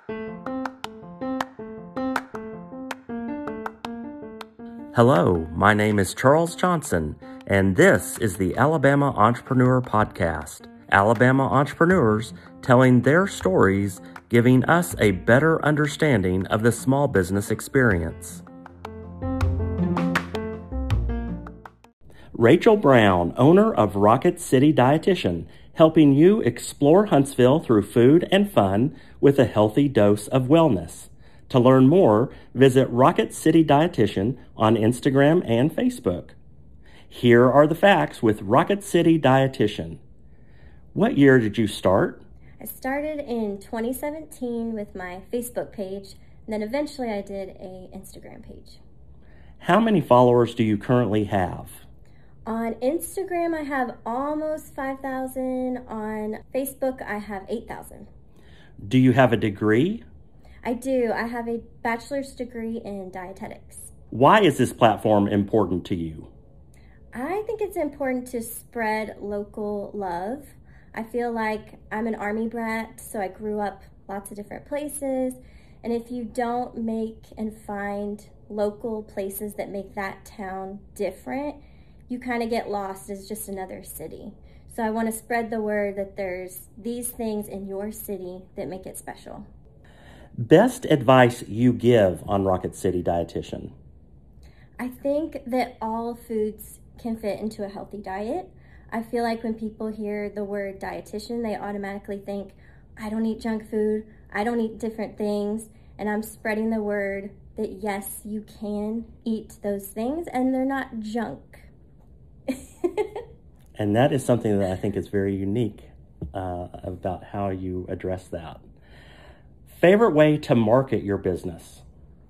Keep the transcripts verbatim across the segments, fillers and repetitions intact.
Hello, my name is Charles Johnson, and this is the Alabama Entrepreneur Podcast. Alabama entrepreneurs telling their stories, giving us a better understanding of the small business experience. Rachel Brown, owner of Rocket City Dietitian, helping you explore Huntsville through food and fun with a healthy dose of wellness. To learn more, visit Rocket City Dietitian on Instagram and Facebook. Here are the facts with Rocket City Dietitian. What year did you start? I started in twenty seventeen with my Facebook page, and then eventually I did a Instagram page. How many followers do you currently have? On Instagram, I have almost five thousand. On Facebook, I have eight thousand. Do you have a degree? I do. I have a bachelor's degree in dietetics. Why is this platform important to you? I think it's important to spread local love. I feel like I'm an Army brat, so I grew up lots of different places. And if you don't make and find local places that make that town different, you kind of get lost as just another city. So I want to spread the word that there's these things in your city that make it special. Best advice you give on Rocket City Dietitian? I think that all foods can fit into a healthy diet. I feel like when people hear the word dietitian, they automatically think, I don't eat junk food, I don't eat different things, and I'm spreading the word that yes, you can eat those things and they're not junk. And that is something that I think is very unique uh, about how you address that. Favorite way to market your business?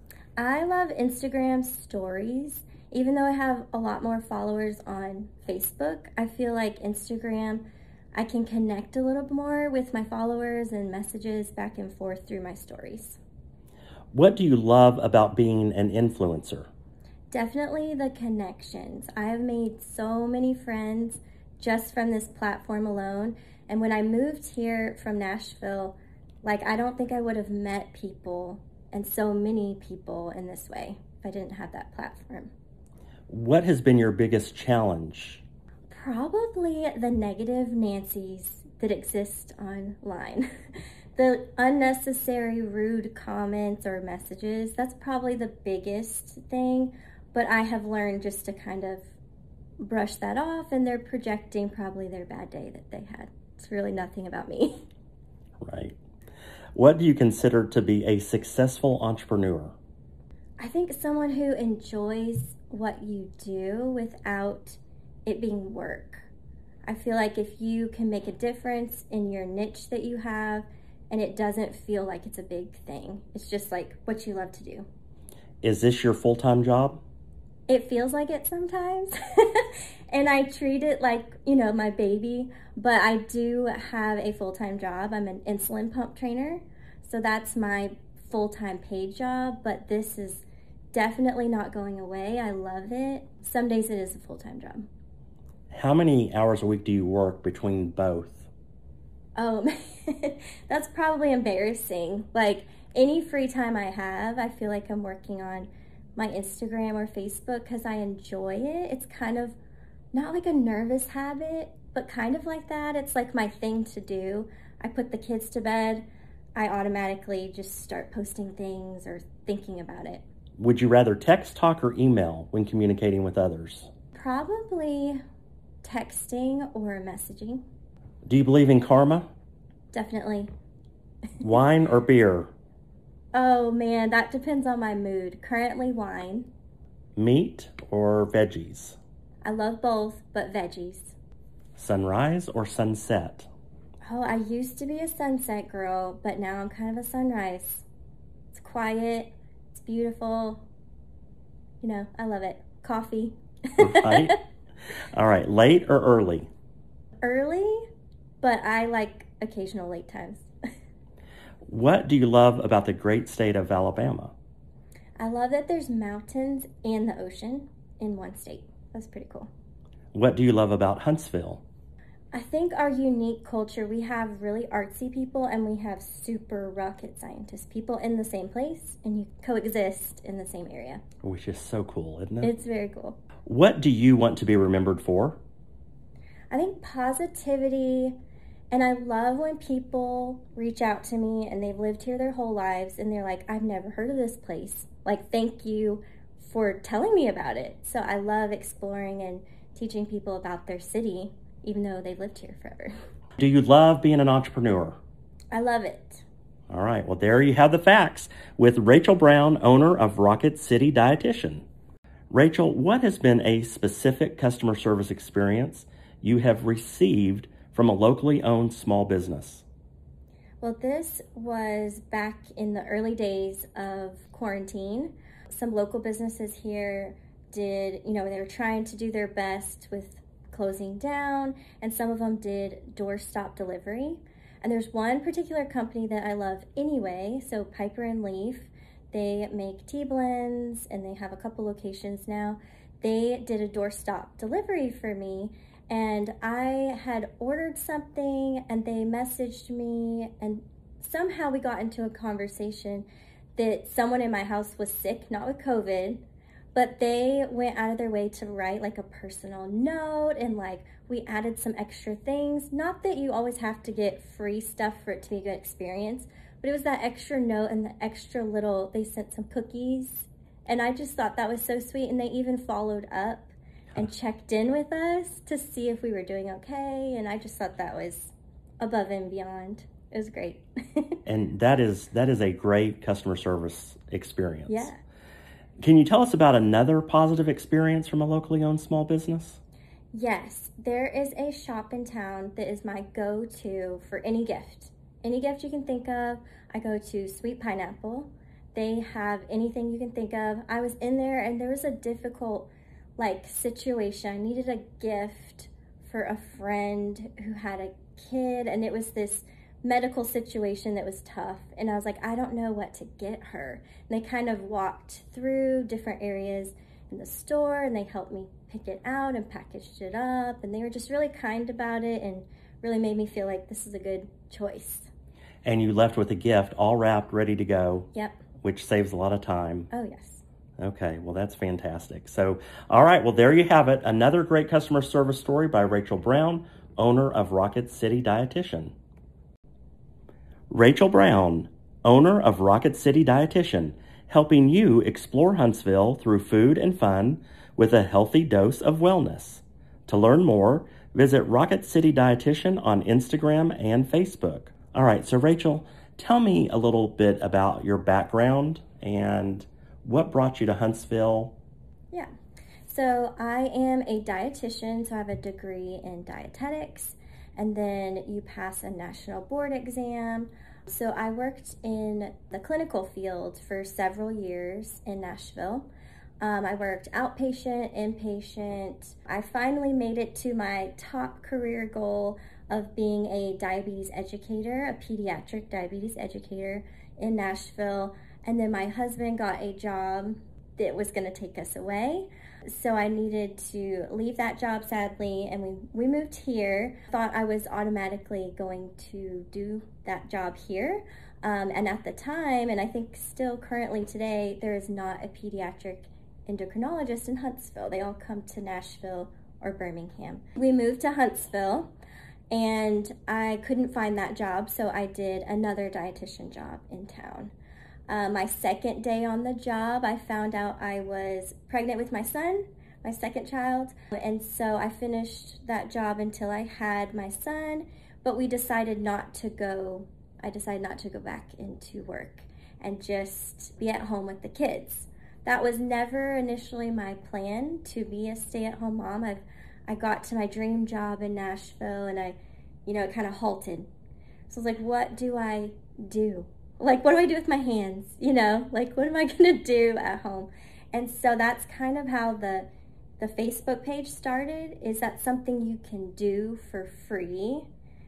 I love Instagram stories. Even though I have a lot more followers on Facebook, I feel like Instagram, I can connect a little more with my followers and messages back and forth through my stories. What do you love about being an influencer? Definitely the connections. I have made so many friends just from this platform alone. And when I moved here from Nashville, like, I don't think I would have met people and so many people in this way if I didn't have that platform. What has been your biggest challenge? Probably the negative Nancys that exist online. The unnecessary rude comments or messages, that's probably the biggest thing. But I have learned just to kind of brush that off, and they're projecting probably their bad day that they had. It's really nothing about me. Right. What do you consider to be a successful entrepreneur? I think someone who enjoys what you do without it being work. I feel like if you can make a difference in your niche that you have and it doesn't feel like it's a big thing, it's just like what you love to do. Is this your full-time job? It feels like it sometimes. And I treat it like, you know, my baby, but I do have a full-time job. I'm an insulin pump trainer, so that's my full-time paid job, but this is definitely not going away. I love it. Some days it is a full-time job. How many hours a week do you work between both? Oh, that's probably embarrassing. Like, any free time I have, I feel like I'm working on my Instagram or Facebook because I enjoy it. It's kind of not like a nervous habit, but kind of like that. It's like my thing to do. I put the kids to bed, I automatically just start posting things or thinking about it. Would you rather text, talk, or email when communicating with others? Probably texting or messaging. Do you believe in karma? Definitely. Wine or beer? Oh man, that depends on my mood. Currently wine. Meat or veggies? I love both, but veggies. Sunrise or sunset? Oh, I used to be a sunset girl, but now I'm kind of a sunrise. It's quiet, it's beautiful. You know, I love it. Coffee. Right. All right, late or early? Early, but I like occasional late times. What do you love about the great state of Alabama? I love that there's mountains and the ocean in one state. That's pretty cool. What do you love about Huntsville? I think our unique culture, we have really artsy people and we have super rocket scientist people in the same place, and you coexist in the same area. Which is so cool, isn't it? It's very cool. What do you want to be remembered for? I think positivity, and I love when people reach out to me and they've lived here their whole lives and they're like, I've never heard of this place. Like, thank you for telling me about it. So I love exploring and teaching people about their city, even though they've lived here forever. Do you love being an entrepreneur? I love it. All right, well, there you have the facts with Rachel Brown, owner of Rocket City Dietitian. Rachel, what has been a specific customer service experience you have received from a locally owned small business? Well, this was back in the early days of quarantine. Some local businesses here did, you know, they were trying to do their best with closing down, and some of them did doorstop delivery. And there's one particular company that I love anyway, so Piper and Leaf. They make tea blends and they have a couple locations now. They did a doorstop delivery for me, and I had ordered something and they messaged me, and somehow we got into a conversation that someone in my house was sick, not with COVID, but they went out of their way to write like a personal note, and like we added some extra things. Not that you always have to get free stuff for it to be a good experience, but it was that extra note and the extra little, they sent some cookies. And I just thought that was so sweet. And they even followed up and checked in with us to see if we were doing okay. And I just thought that was above and beyond. It was great. And that is that is a great customer service experience. Yeah. Can you tell us about another positive experience from a locally owned small business? Yes, there is a shop in town that is my go-to for any gift. Any gift you can think of. I go to Sweet Pineapple. They have anything you can think of. I was in there and there was a difficult like situation. I needed a gift for a friend who had a kid, and it was this medical situation that was tough, and I was like, I don't know what to get her. And they kind of walked through different areas in the store and they helped me pick it out and packaged it up, and they were just really kind about it and really made me feel like this is a good choice. And you left with a gift all wrapped, ready to go. Yep. Which saves a lot of time. Oh, yes. Okay, well, that's fantastic. So, all right, well, there you have it. Another great customer service story by Rachel Brown, owner of Rocket City Dietitian. Rachel Brown, owner of Rocket City Dietitian, helping you explore Huntsville through food and fun with a healthy dose of wellness. To learn more, visit Rocket City Dietitian on Instagram and Facebook. All right, so Rachel, tell me a little bit about your background and what brought you to Huntsville. Yeah, so I am a dietitian, so I have a degree in dietetics, and then you pass a national board exam. So I worked in the clinical field for several years in Nashville. Um, I worked outpatient, inpatient. I finally made it to my top career goal of being a diabetes educator, a pediatric diabetes educator in Nashville. And then my husband got a job that was going to take us away. So I needed to leave that job, sadly, and we, we moved here. Thought I was automatically going to do that job here. Um, and at the time, and I think still currently today, there is not a pediatric endocrinologist in Huntsville. They all come to Nashville or Birmingham. We moved to Huntsville, and I couldn't find that job, so I did another dietitian job in town. Uh, my second day on the job, I found out I was pregnant with my son, my second child, and so I finished that job until I had my son, but we decided not to go, I decided not to go back into work and just be at home with the kids. That was never initially my plan, to be a stay-at-home mom. I've, I got to my dream job in Nashville and I, you know, it kind of halted. So I was like, what do I do? Like, what do I do with my hands? You know, like, what am I going to do at home? And so that's kind of how the the Facebook page started. Is that something you can do for free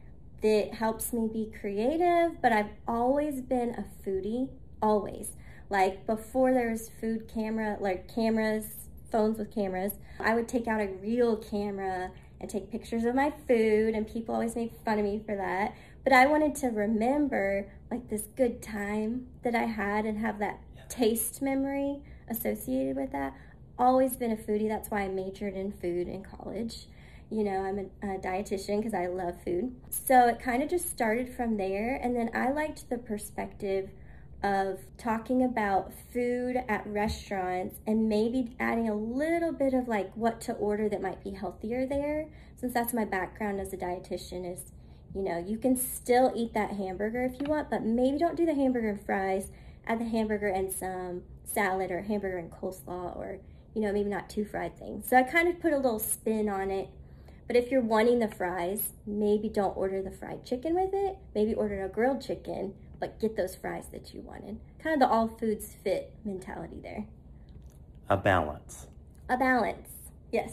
that helps me be creative? But I've always been a foodie, always. Like, before there was food camera, like cameras, phones with cameras, I would take out a real camera and take pictures of my food, and people always made fun of me for that. But I wanted to remember like this good time that I had and have that taste memory associated with that. Always been a foodie. That's why I majored in food in college. You know, I'm a, a dietitian because I love food. So it kind of just started from there. And then I liked the perspective of talking about food at restaurants and maybe adding a little bit of like what to order that might be healthier there. Since that's my background as a dietitian is, you know, you can still eat that hamburger if you want, but maybe don't do the hamburger and fries. Add the hamburger and some salad or hamburger and coleslaw, or, you know, maybe not two fried things. So I kind of put a little spin on it. But if you're wanting the fries, maybe don't order the fried chicken with it. Maybe order a grilled chicken, but get those fries that you wanted. Kind of the all foods fit mentality there. A balance. A balance, yes.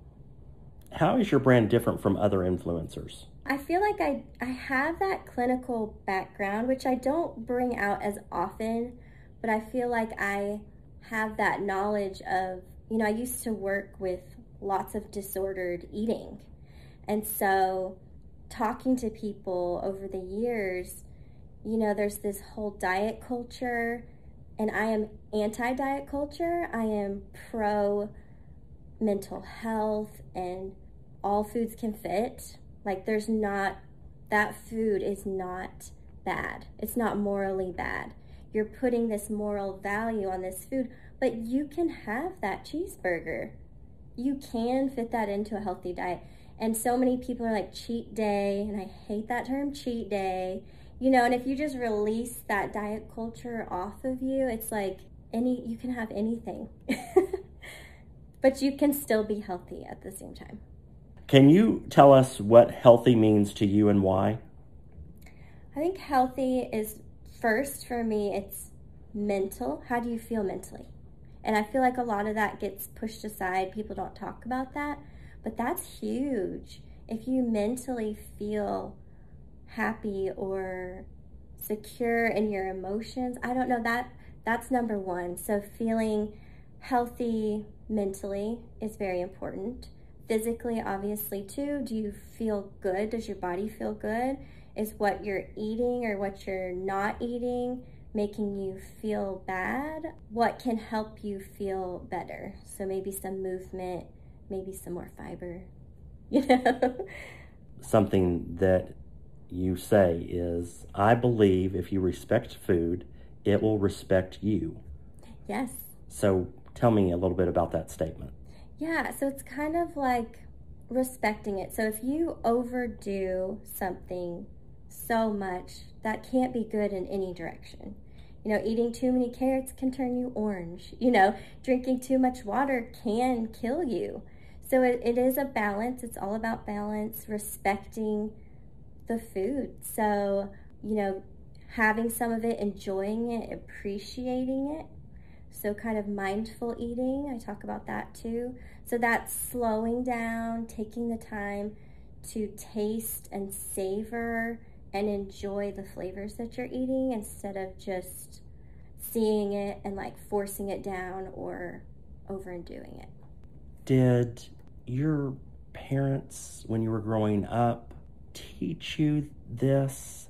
How is your brand different from other influencers? I feel like I, I have that clinical background, which I don't bring out as often, but I feel like I have that knowledge of, you know, I used to work with lots of disordered eating. And so talking to people over the years, you know, there's this whole diet culture, and I am anti-diet culture. I am pro mental health and all foods can fit. Like there's not, that food is not bad. It's not morally bad. You're putting this moral value on this food, but you can have that cheeseburger. You can fit that into a healthy diet. And so many people are like cheat day, and I hate that term, cheat day. You know, and if you just release that diet culture off of you, it's like any, you can have anything. But you can still be healthy at the same time. Can you tell us what healthy means to you and why? I think healthy is, first for me, it's mental. How do you feel mentally? And I feel like a lot of that gets pushed aside. People don't talk about that, but that's huge. If you mentally feel happy or secure in your emotions, I don't know, that that's number one. So feeling healthy mentally is very important. Physically, obviously, too. Do you feel good? Does your body feel good? Is what you're eating or what you're not eating making you feel bad? What can help you feel better? So maybe some movement, maybe some more fiber, you know? Something that you say is, I believe if you respect food, it will respect you. Yes. So tell me a little bit about that statement. Yeah, so it's kind of like respecting it. So if you overdo something so much, that can't be good in any direction. You know, eating too many carrots can turn you orange. You know, drinking too much water can kill you. So it, it is a balance. It's all about balance, respecting the food. So, you know, having some of it, enjoying it, appreciating it. So kind of mindful eating, I talk about that too. So that's slowing down, taking the time to taste and savor and enjoy the flavors that you're eating instead of just seeing it and like forcing it down or overdoing it. Did your parents, when you were growing up, teach you this,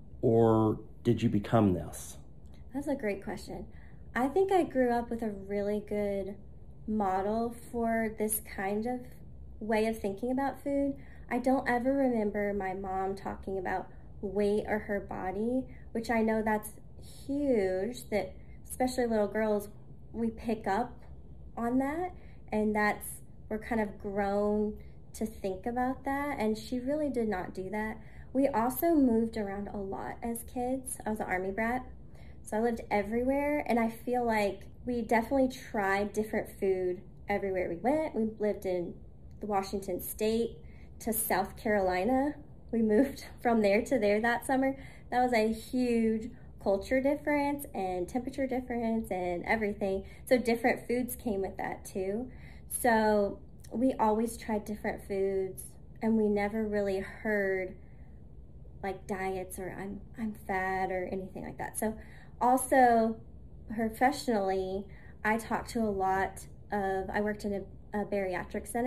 or did you become this? That's a great question. I think I grew up with a really good model for this kind of way of thinking about food. I don't ever remember my mom talking about weight or her body, which I know that's huge, that especially little girls, we pick up on that, and that's, we're kind of grown to think about that, and she really did not do that. We also moved around a lot as kids. I was an Army brat, so I lived everywhere, and I feel like we definitely tried different food everywhere we went. We lived in the Washington State to South Carolina. We moved from there to there that summer. That was a huge culture difference and temperature difference and everything. So different foods came with that too. So we always tried different foods, and we never really heard like diets or I'm I'm fat or anything like that. So also professionally, I talked to a lot of, I worked in a, a bariatric center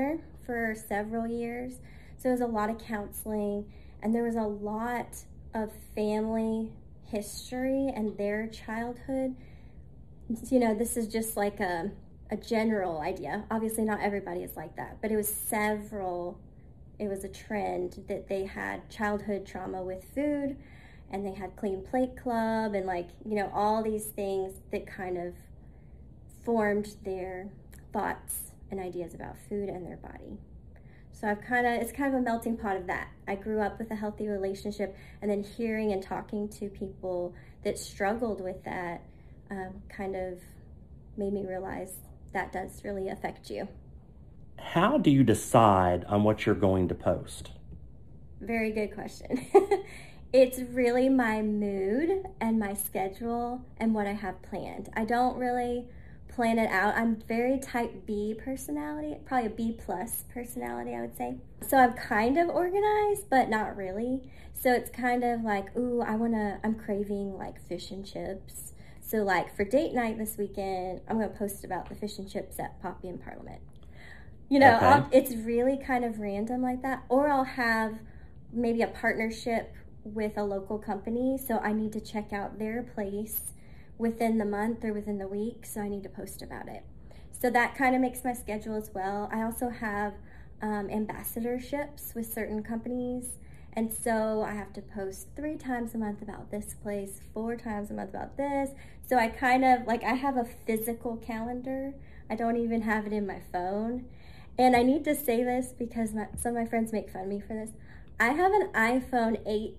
for several years. So it was a lot of counseling, and there was a lot of family history and their childhood. You know, this is just like a, a general idea. Obviously not everybody is like that, but it was several, it was a trend that they had childhood trauma with food, and they had Clean Plate Club, and like, you know, all these things that kind of formed their thoughts and ideas about food and their body. So I've kind of, it's kind of a melting pot of that. I grew up with a healthy relationship, and then hearing and talking to people that struggled with that um, kind of made me realize that does really affect you. How do you decide on what you're going to post? Very good question. It's really my mood and my schedule and what I have planned. I don't really plan it out. I'm very type B personality, probably a B plus personality, I would say. So I'm kind of organized, but not really. So it's kind of like, ooh, I wanna, I'm craving like fish and chips. So like for date night this weekend, I'm gonna post about the fish and chips at Poppy and Parliament. You know, Okay. I'll, it's really kind of random like that. Or I'll have maybe a partnership with a local company, so I need to check out their place within the month or within the week, so I need to post about it. So that kind of makes my schedule as well. I also have um, ambassadorships with certain companies, and so I have to post three times a month about this place, four times a month about this. So I kind of, like, I have a physical calendar. I don't even have it in my phone. And I need to say this because my, some of my friends make fun of me for this. I have an iPhone eight.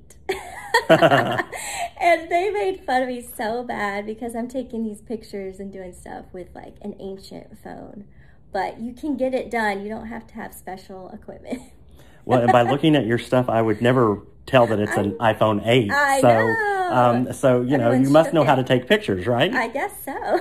And they made fun of me so bad because I'm taking these pictures and doing stuff with like an ancient phone. But you can get it done. You don't have to have special equipment. Well, and by looking at your stuff, I would never tell that it's an I, iPhone eight. I so, know. Um, so, you know, Everyone's you must know shook how it. to take pictures, right? I guess so.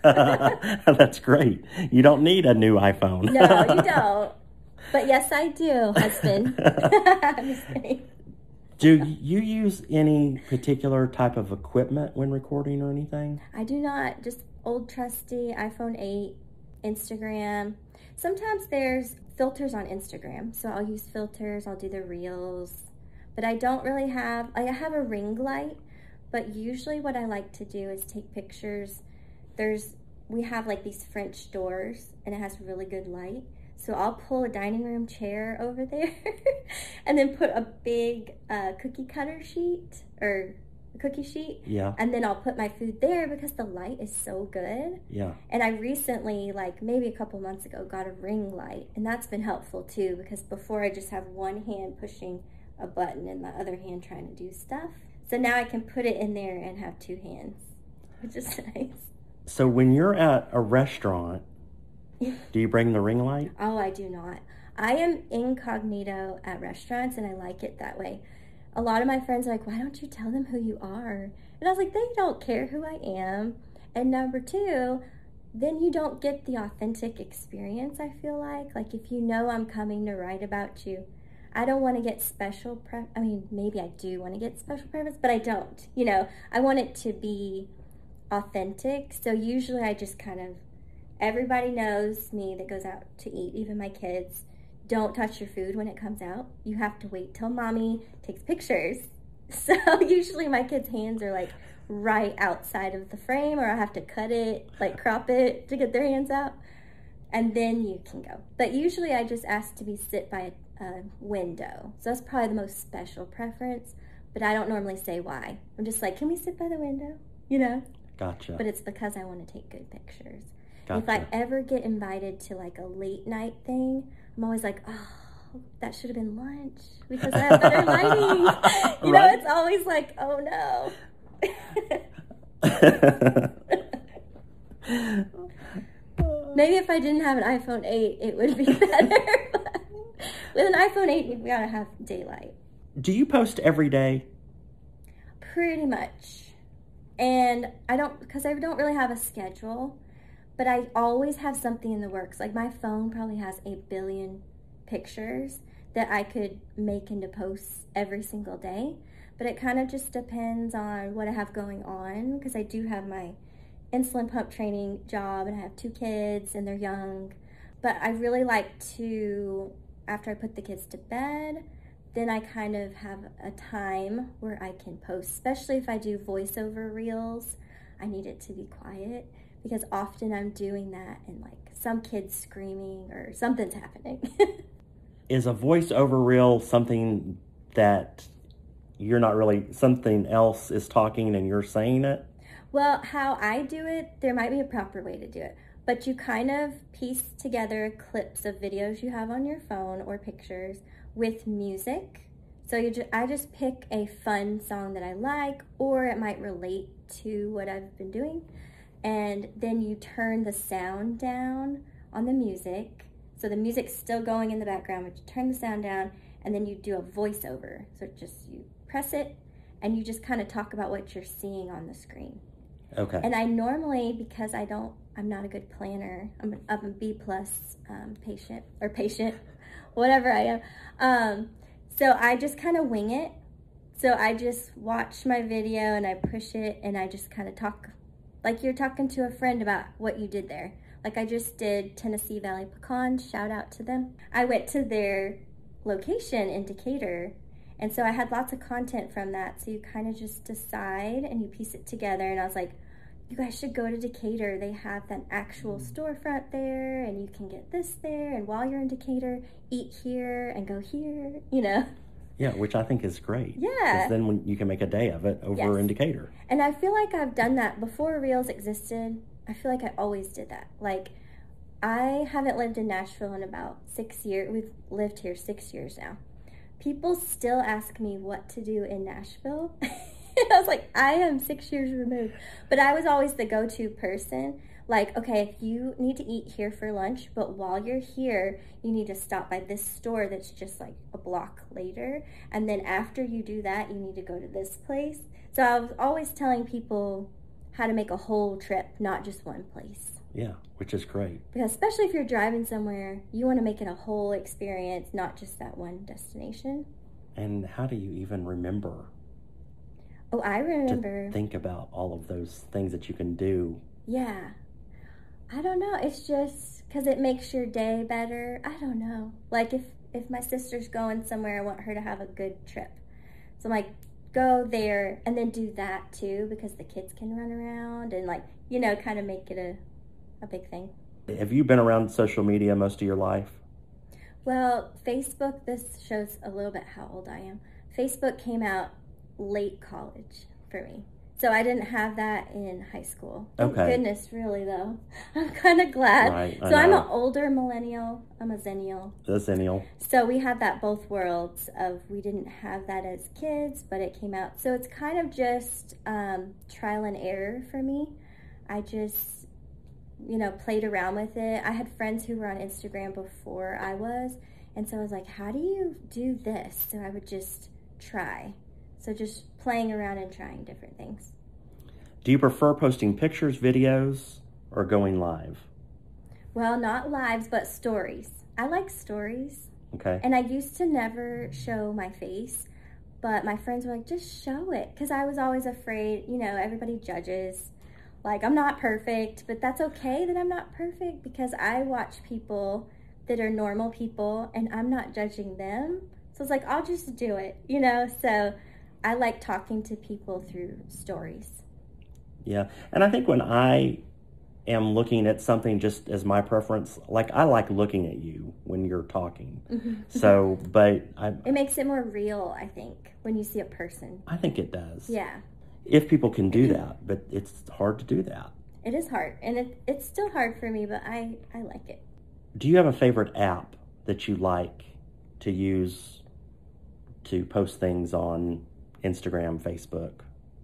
That's great. You don't need a new iPhone. No, you don't. But yes, I do, husband. I'm just kidding. Do you use any particular type of equipment when recording or anything? I do not. Just old trusty iPhone eight, Instagram. Sometimes there's filters on Instagram, so I'll use filters. I'll do the reels. But I don't really have, I have a ring light, but usually what I like to do is take pictures. There's, we have like these French doors, and it has really good light. So I'll pull a dining room chair over there and then put a big uh, cookie cutter sheet or cookie sheet. Yeah. And then I'll put my food there because the light is so good. Yeah. And I recently, like maybe a couple months ago, got a ring light. And that's been helpful too, because before I just have one hand pushing a button and my other hand trying to do stuff. So now I can put it in there and have two hands, which is nice. So when you're at a restaurant, do you bring the ring light? Oh, I do not. I am incognito at restaurants, and I like it that way. A lot of my friends are like, why don't you tell them who you are? And I was like, they don't care who I am. And number two, then you don't get the authentic experience, I feel like. Like, if you know I'm coming to write about you, I don't want to get special pre- I mean, maybe I do want to get special preference, but I don't. You know, I want it to be authentic. So usually I just kind of, everybody knows me that goes out to eat, even my kids. Don't touch your food when it comes out. You have to wait till mommy takes pictures. So usually my kids' hands are like right outside of the frame, or I have to cut it, like crop it to get their hands out. And then you can go. But usually I just ask to be sit by a, a window. So that's probably the most special preference. But I don't normally say why. I'm just like, can we sit by the window? You know? Gotcha. But it's because I want to take good pictures. Gotcha. If I ever get invited to like a late night thing, I'm always like, oh, that should have been lunch because I have better lighting. You Right. know, it's always like, oh no. Maybe if I didn't have an iPhone eight, it would be better. But with an iPhone eight, you've got to have daylight. Do you post every day? Pretty much. And I don't, because I don't really have a schedule, but I always have something in the works. Like my phone probably has a billion pictures that I could make into posts every single day. But it kind of just depends on what I have going on, because I do have my insulin pump training job and I have two kids and they're young. but I really like to, after I put the kids to bed, then I kind of have a time where I can post, especially if I do voiceover reels. I need it to be quiet because often I'm doing that and like some kid's screaming or something's happening. Is a voiceover reel something that you're not really, something else is talking and you're saying it? Well, how I do it, there might be a proper way to do it, but you kind of piece together clips of videos you have on your phone or pictures with music. So you just, I just pick a fun song that I like, or it might relate to what I've been doing. And then you turn the sound down on the music. So the music's still going in the background, but you turn the sound down and then you do a voiceover. So just you press it and you just kind of talk about what you're seeing on the screen. Okay. And I normally, because I don't, I'm not a good planner, I'm, I'm a B plus um, patient, or patient, whatever I am. Um, so I just kind of wing it. So I just watch my video and I push it and I just kind of talk like you're talking to a friend about what you did there. Like I just did Tennessee Valley Pecan, shout out to them. I went to their location in Decatur, and so I had lots of content from that. So you kind of just decide and you piece it together, and I was like, you guys should go to Decatur. They have an actual storefront there and you can get this there, and while you're in Decatur, eat here and go here, you know. Yeah, which I think is great. Yeah. Because then when you can make a day of it over Yes. in Decatur. And I feel like I've done that before Reels existed. I feel like I always did that. Like, I haven't lived in Nashville in about six years. We've lived here six years now. People still ask me what to do in Nashville. I was like, I am six years removed. But I was always the go-to person. Like, okay, if you need to eat here for lunch, but while you're here, you need to stop by this store that's just like a block later. And then after you do that, you need to go to this place. So I was always telling people how to make a whole trip, not just one place. Yeah, which is great. Because especially if you're driving somewhere, you want to make it a whole experience, not just that one destination. And how do you even remember? Oh, I remember. To think about all of those things that you can do. Yeah. I don't know. It's just because it makes your day better. I don't know. Like if, if my sister's going somewhere, I want her to have a good trip. So I'm like, go there and then do that too, because the kids can run around and like, you know, kind of make it a, a big thing. Have you been around social media most of your life? Well, Facebook, this shows a little bit how old I am. Facebook came out late college for me. So I didn't have that in high school. Thank Okay. goodness, really, though. I'm kind of glad. Right, I so I'm know. an older millennial. I'm a zennial. The Zennial. So we have that both worlds of we didn't have that as kids, but it came out. So it's kind of just um, trial and error for me. I just, you know, played around with it. I had friends who were on Instagram before I was. And so I was like, how do you do this? So I would just try. So just playing around and trying different things. Do you prefer posting pictures, videos, or going live? Well, not lives, but stories. I like stories. Okay. And I used to never show my face, but my friends were like, just show it. Because I was always afraid, you know, everybody judges. Like, I'm not perfect, but that's okay that I'm not perfect because I watch people that are normal people and I'm not judging them. So it's like, I'll just do it, you know? So I like talking to people through stories. Yeah. And I think when I am looking at something just as my preference, like I like looking at you when you're talking. Mm-hmm. So, but I It makes it more real, I think, when you see a person. I think it does. Yeah. If people can do that, but it's hard to do that. It is hard. And it, it's still hard for me, but I, I like it. Do you have a favorite app that you like to use to post things on Instagram, Facebook?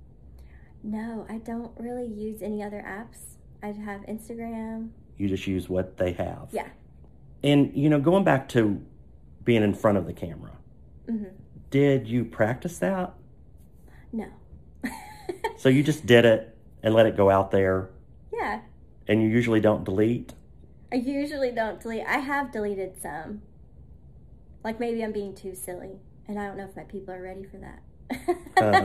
No, I don't really use any other apps. I have Instagram. You just use what they have. Yeah. And, you know, going back to being in front of the camera, Mm-hmm. did you practice that? No. So you just did it and let it go out there, Yeah. and you usually don't delete? I usually don't delete. I have deleted some. Like maybe I'm being too silly, and I don't know if my people are ready for that.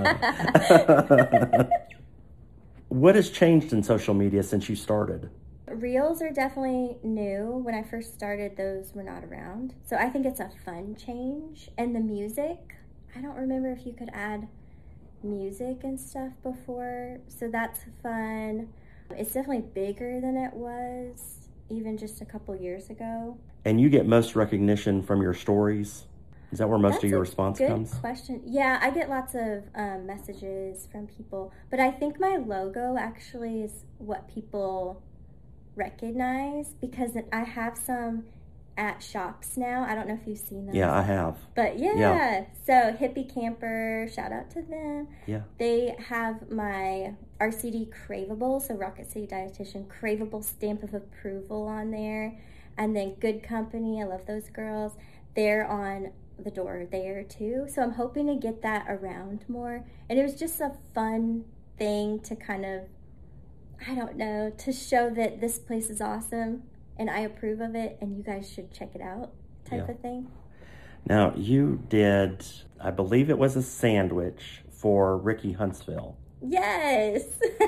Uh, what has changed in social media since you started? Reels are definitely new. When I first started, those were not around. So I think it's a fun change. And the music, I don't remember if you could add music and stuff before. So that's fun. It's definitely bigger than it was even just a couple years ago. And you get most recognition from your stories? Is that where most That's of your a response good comes? question. Yeah, I get lots of um, messages from people, but I think my logo actually is what people recognize because I have some at shops now. I don't know if you've seen those. Yeah, I have. But yeah, Yeah. So Hippie Camper, shout out to them. Yeah. They have my R C D Craveable, so Rocket City Dietitian Craveable stamp of approval on there. And then Good Company, I love those girls. They're on the door there too. So I'm hoping to get that around more. And it was just a fun thing to kind of, I don't know, to show that this place is awesome and I approve of it and you guys should check it out type Yeah. of thing. Now, you did, I believe it was a sandwich for Ricky Huntsville. Yes.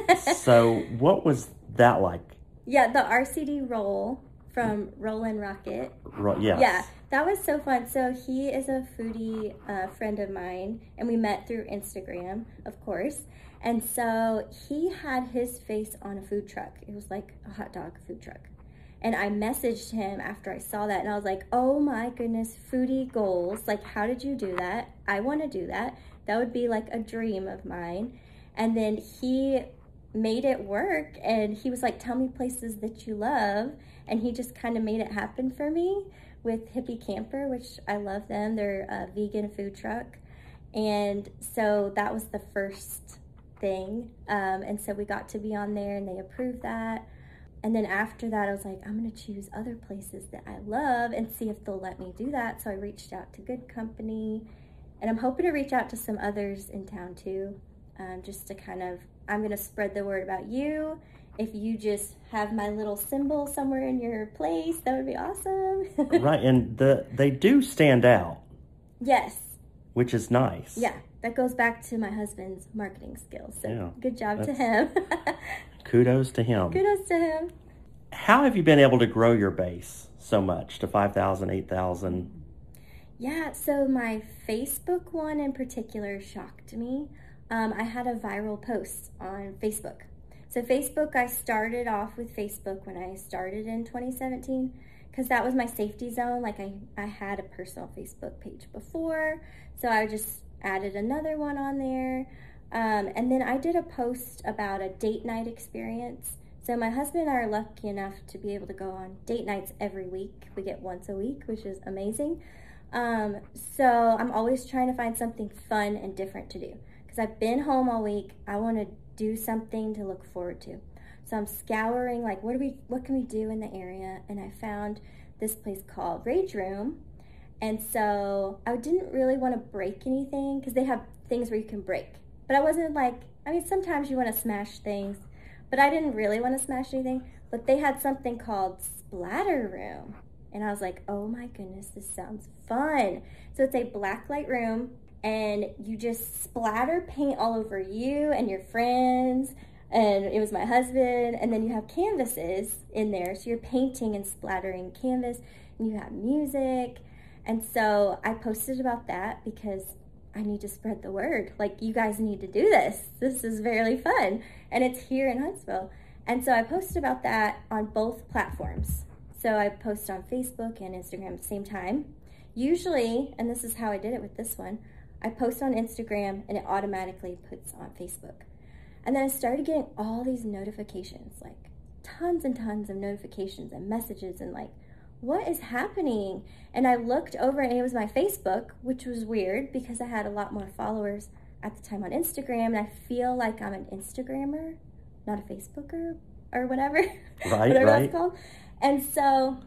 So what was that like? Yeah, the R C D roll from Rollin' Rocket. Ro- yes. Yeah, that was so fun. So he is a foodie uh, friend of mine, and we met through Instagram, of course. And so he had his face on a food truck. It was like a hot dog food truck. And I messaged him after I saw that, and I was like, oh my goodness, foodie goals. Like, how did you do that? I want to do that. That would be like a dream of mine. And then he made it work, and he was like, tell me places that you love. And he just kind of made it happen for me with Hippie Camper, which I love them. They're a vegan food truck. And so that was the first thing. Um, and so we got to be on there and they approved that. And then after that, I was like, I'm going to choose other places that I love and see if they'll let me do that. So I reached out to Good Company, and I'm hoping to reach out to some others in town too, um, just to kind of, I'm going to spread the word about you. If you just have my little symbol somewhere in your place, that would be awesome. Right, and the they do stand out. Yes. Which is nice. Yeah, that goes back to my husband's marketing skills. So Yeah, good job to that's- him. Kudos to him. Kudos to him. How have you been able to grow your base so much to five thousand, eight thousand? Yeah, so my Facebook one in particular shocked me. Um, I had a viral post on Facebook. So Facebook, I started off with Facebook when I started in twenty seventeen because that was my safety zone. Like I, I had a personal Facebook page before, so I just added another one on there. Um, and then I did a post about a date night experience. So my husband and I are lucky enough to be able to go on date nights every week. We get once a week, which is amazing. Um, so I'm always trying to find something fun and different to do because I've been home all week. I want to do something to look forward to. So I'm scouring, like, what do we, what can we do in the area? And I found this place called Rage Room. And so I didn't really want to break anything because they have things where you can break. But I wasn't like, I mean, sometimes you want to smash things, but I didn't really want to smash anything. But they had something called Splatter Room. And I was like, oh my goodness, this sounds fun. So it's a black light room, and you just splatter paint all over you and your friends. And it was my husband. And then you have canvases in there. So you're painting and splattering canvas, and you have music. And so I posted about that because I need to spread the word. Like, you guys need to do this. This is very fun. And it's here in Huntsville. And so I posted about that on both platforms. So I post on Facebook and Instagram at the same time. Usually, and this is how I did it with this one, I post on Instagram and it automatically puts on Facebook. And then I started getting all these notifications, like tons and tons of notifications and messages, and like, what is happening? And I looked over and it was my Facebook, which was weird because I had a lot more followers at the time on Instagram, and I feel like I'm an Instagrammer, not a Facebooker or whatever, Right, whatever right. that's called. And so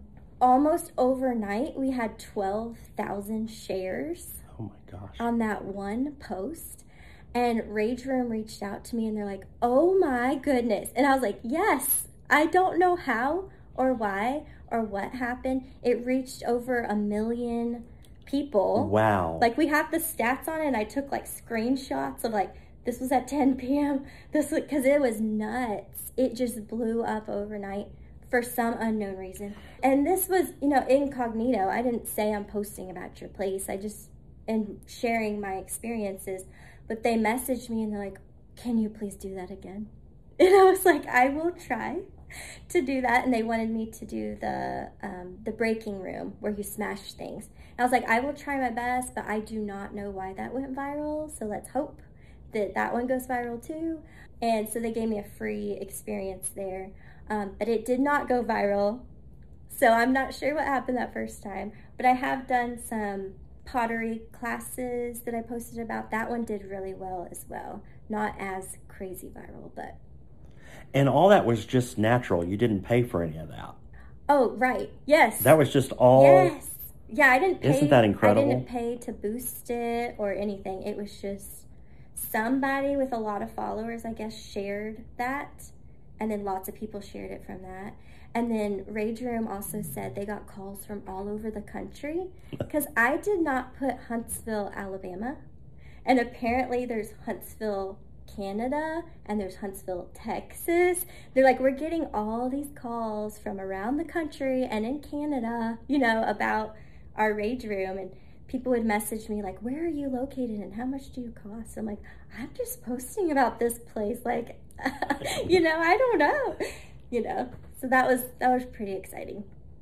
almost overnight, we had twelve thousand shares Oh my gosh. on that one post. And Rage Room reached out to me and they're like, oh my goodness. And I was like, yes, I don't know how or why or what happened. It reached over a million people. Wow. Like, we have the stats on it, and I took like screenshots of like, This was at ten p.m. This was, because it was nuts. It just blew up overnight for some unknown reason. And this was, you know, incognito. I didn't say I'm posting about your place. I just am sharing my experiences. But they messaged me and they're like, can you please do that again? And I was like, I will try to do that. And they wanted me to do the um, the breaking room where you smash things. And I was like, I will try my best, but I do not know why that went viral. So let's hope that that one goes viral too. And so they gave me a free experience there. Um, but it did not go viral. So I'm not sure what happened that first time. But I have done some pottery classes that I posted about. That one did really well as well. Not as crazy viral, but... And all that was just natural. You didn't pay for any of that. Oh, right. Yes. That was just all... Yes. Yeah, I didn't pay... Isn't that incredible? I didn't pay to boost it or anything. It was just somebody with a lot of followers, I guess, shared that. And then lots of people shared it from that. And then Rage Room also said they got calls from all over the country. Because I did not put Huntsville, Alabama. And apparently there's Huntsville, Canada, and there's Huntsville, Texas. They're like, we're getting all these calls from around the country and in Canada, you know, about our Rage Room. And people would message me like, where are you located and how much do you cost? I'm like, I'm just posting about this place. Like, you know, I don't know, you know. So that was, that was pretty exciting.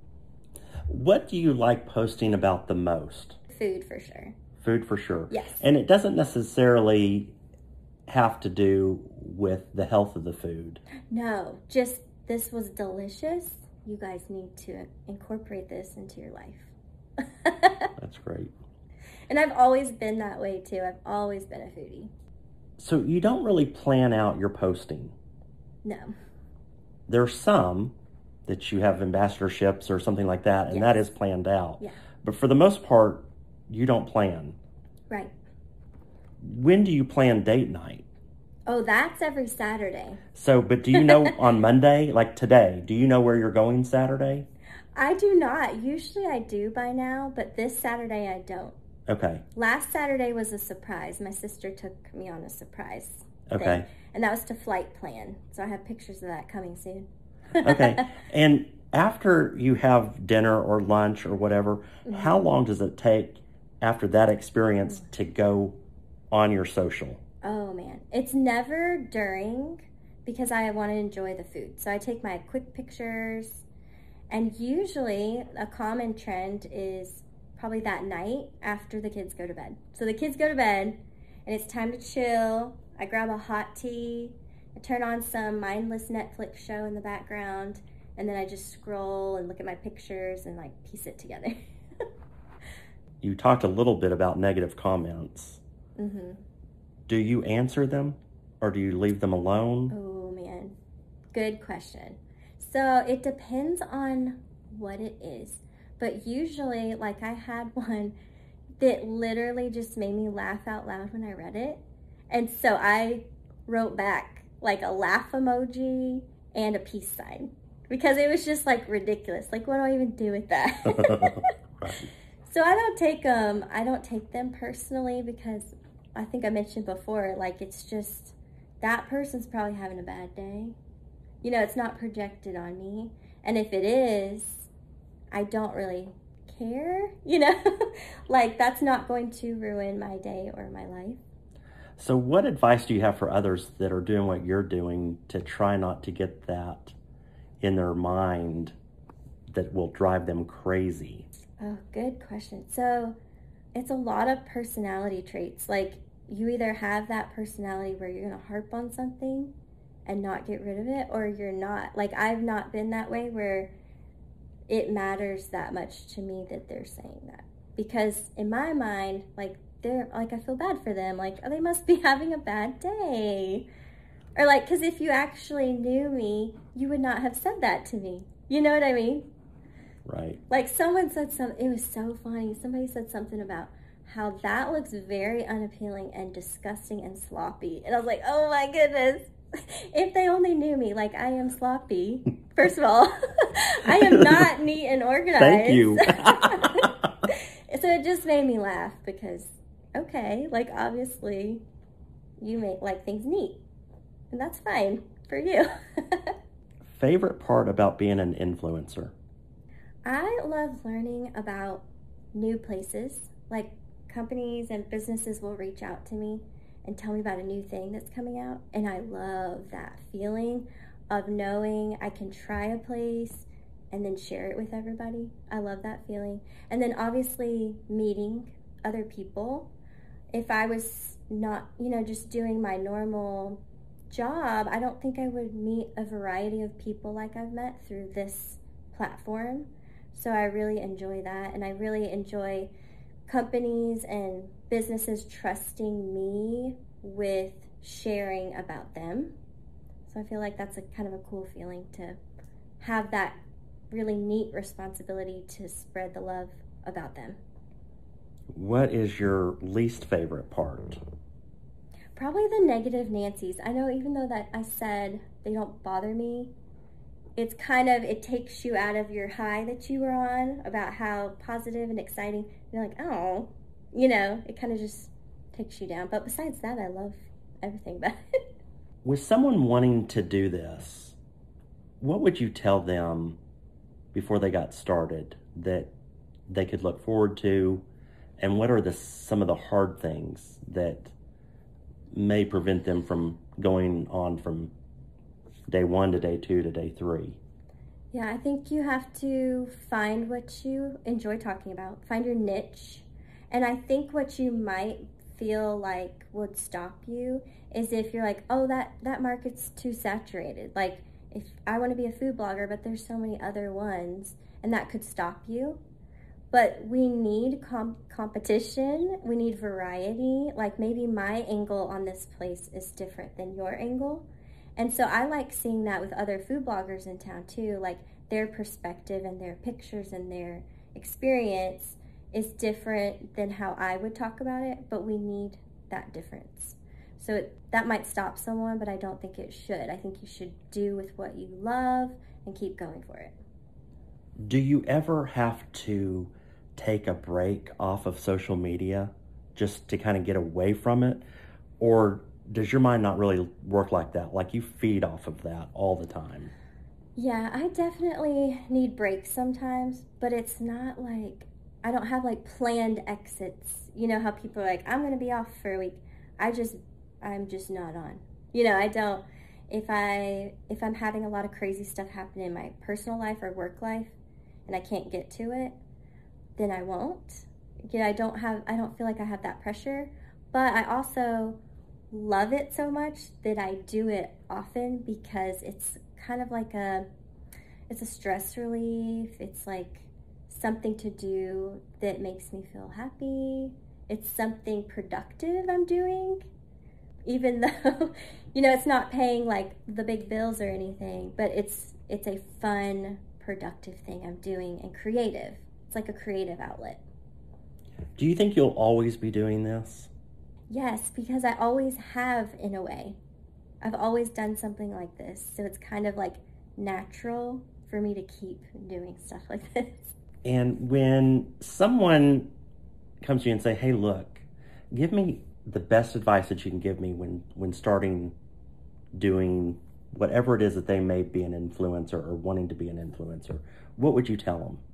What do you like posting about the most? Food, for sure. Food, for sure. Yes. And it doesn't necessarily have to do with the health of the food. No, just this was delicious. You guys need to incorporate this into your life. That's great. And I've always been that way too. I've always been a foodie. So you don't really plan out your posting? No. There's some that you have ambassadorships or something like that, and yes. that is planned out. Yeah. But for the most part, you don't plan. Right. When do you plan date night? Oh, that's every Saturday. So, but do you know on Monday, like today, do you know where you're going Saturday? I do not. Usually I do by now, but this Saturday I don't. Okay. Last Saturday was a surprise. My sister took me on a surprise Okay. thing, and that was to flight plan. So I have pictures of that coming soon. Okay. And after you have dinner or lunch or whatever, mm-hmm. how long does it take after that experience to go on your social? Oh, man. It's never during, because I want to enjoy the food. So I take my quick pictures, and usually a common trend is probably that night after the kids go to bed. So the kids go to bed, and it's time to chill. I grab a hot tea, I turn on some mindless Netflix show in the background, and then I just scroll and look at my pictures and like piece it together. You talked a little bit about negative comments. Mm-hmm. Do you answer them or do you leave them alone? Oh, man. Good question. So it depends on what it is. But usually, like I had one that literally just made me laugh out loud when I read it. And so I wrote back like a laugh emoji and a peace sign because it was just like ridiculous. Like, what do I even do with that? Right. So I don't take them, I don't take them personally because I think I mentioned before, like it's just, that person's probably having a bad day. You know, it's not projected on me. And if it is, I don't really care, you know? Like, that's not going to ruin my day or my life. So what advice do you have for others that are doing what you're doing to try not to get that in their mind that will drive them crazy? Oh, good question. So it's a lot of personality traits. Like, you either have that personality where you're going to harp on something and not get rid of it, or you're not. Like, I've not been that way where it matters that much to me that they're saying that. Because in my mind, like, they're, like, I feel bad for them. Like, oh, they must be having a bad day. Or, like, because if you actually knew me, you would not have said that to me. You know what I mean? Right. Like, someone said something, it was so funny. Somebody said something about how that looks very unappealing and disgusting and sloppy. And I was like, oh my goodness. If they only knew me, like, I am sloppy. First of all, I am not neat and organized. Thank you. So it just made me laugh because, okay, like, obviously you make like things neat, and that's fine for you. Favorite part about being an influencer? I love learning about new places. Like companies and businesses will reach out to me and tell me about a new thing that's coming out, and I love that feeling of knowing I can try a place and then share it with everybody. I love that feeling. And then obviously meeting other people. If I was not, you know, just doing my normal job, I don't think I would meet a variety of people like I've met through this platform. So I really enjoy that, and I really enjoy companies and businesses trusting me with sharing about them. So I feel like that's a kind of a cool feeling to have that really neat responsibility to spread the love about them. What is your least favorite part? Probably the negative Nancy's. I know even though that I said they don't bother me, it's kind of, it takes you out of your high that you were on about how positive and exciting. You're like, oh, you know, it kind of just takes you down. But besides that, I love everything about it. With someone wanting to do this, what would you tell them before they got started that they could look forward to? And what are the some of the hard things that may prevent them from going on from day one to day two to day three? Yeah, I think you have to find what you enjoy talking about. Find your niche. And I think what you might feel like would stop you is if you're like, oh, that, that market's too saturated. Like, if I want to be a food blogger, but there's so many other ones, and that could stop you. But we need comp- competition. We need variety. Like, maybe my angle on this place is different than your angle. And so I like seeing that with other food bloggers in town too. Like, their perspective and their pictures and their experience is different than how I would talk about it, but we need that difference. So it, that might stop someone, but I don't think it should. I think you should do with what you love and keep going for it. Do you ever have to take a break off of social media just to kind of get away from it? Or does your mind not really work like that? Like, you feed off of that all the time? Yeah, I definitely need breaks sometimes, but it's not like, I don't have like planned exits. You know how people are like, I'm going to be off for a week. I just, I'm just not on. You know, I don't, if I, if I'm having a lot of crazy stuff happen in my personal life or work life and I can't get to it, then I won't. You know, I don't have, I don't feel like I have that pressure, but I also love it so much that I do it often because it's kind of like a, it's a stress relief. It's like something to do that makes me feel happy. It's something productive I'm doing, even though, you know, it's not paying like the big bills or anything, but it's, it's a fun, productive thing I'm doing and creative. It's like a creative outlet. Do you think you'll always be doing this? Yes, because I always have, in a way. I've always done something like this, so it's kind of like natural for me to keep doing stuff like this. And when someone comes to you and say, hey, look, give me the best advice that you can give me when, when starting doing whatever it is that they may be an influencer or wanting to be an influencer, what would you tell them?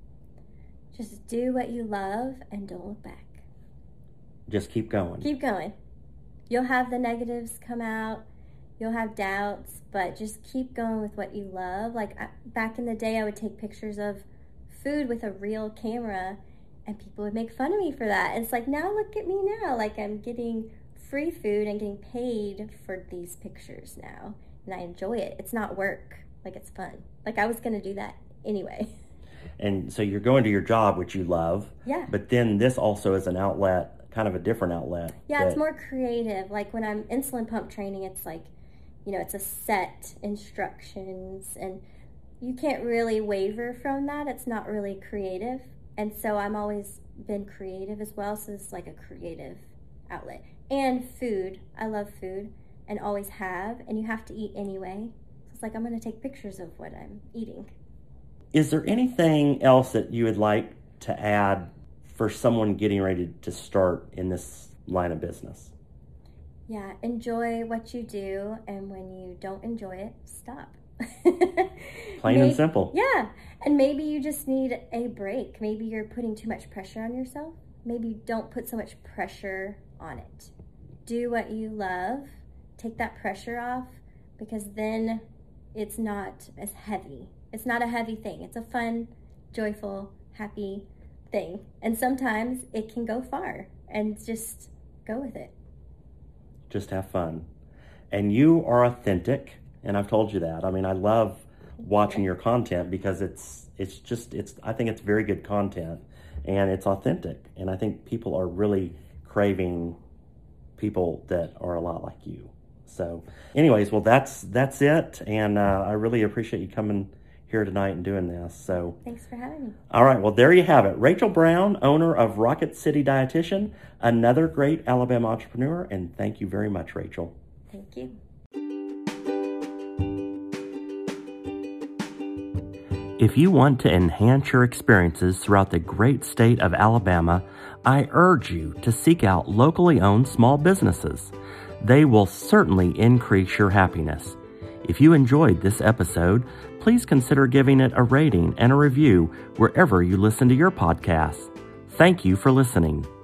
Just do what you love and don't look back. Just keep going. Keep going. You'll have the negatives come out. You'll have doubts, but just keep going with what you love. Like I, back in the day, I would take pictures of food with a real camera and people would make fun of me for that. And it's like, now look at me now. Like, I'm getting free food and getting paid for these pictures now. And I enjoy it. It's not work. Like, it's fun. Like, I was going to do that anyway. And so you're going to your job, which you love. Yeah. But then this also is an outlet, kind of a different outlet. Yeah, that... it's more creative. Like when I'm insulin pump training, it's like, you know, it's a set instructions and you can't really waver from that. It's not really creative. And so I'm always been creative as well. So it's like a creative outlet. And food. I love food and always have. And you have to eat anyway. So it's like, I'm going to take pictures of what I'm eating. Is there anything else that you would like to add for someone getting ready to start in this line of business? Yeah, enjoy what you do, and when you don't enjoy it, stop. Plain and simple. Yeah, and maybe you just need a break. Maybe you're putting too much pressure on yourself. Maybe don't put so much pressure on it. Do what you love. Take that pressure off, because then it's not as heavy. It's not a heavy thing. It's a fun, joyful, happy thing. And sometimes it can go far, and just go with it. Just have fun. And you are authentic, and I've told you that. I mean, I love watching your content because it's it's just it's I think it's very good content, and it's authentic. And I think people are really craving people that are a lot like you. So anyways, well, that's that's it, and uh, I really appreciate you coming here tonight and doing this. So thanks for having me. All right, well, there you have it. Rachel Brown, owner of Rocket City Dietitian, another great Alabama entrepreneur, and thank you very much, Rachel. Thank you. If you want to enhance your experiences throughout the great state of Alabama, I urge you to seek out locally owned small businesses. They will certainly increase your happiness. If you enjoyed this episode, please consider giving it a rating and a review wherever you listen to your podcasts. Thank you for listening.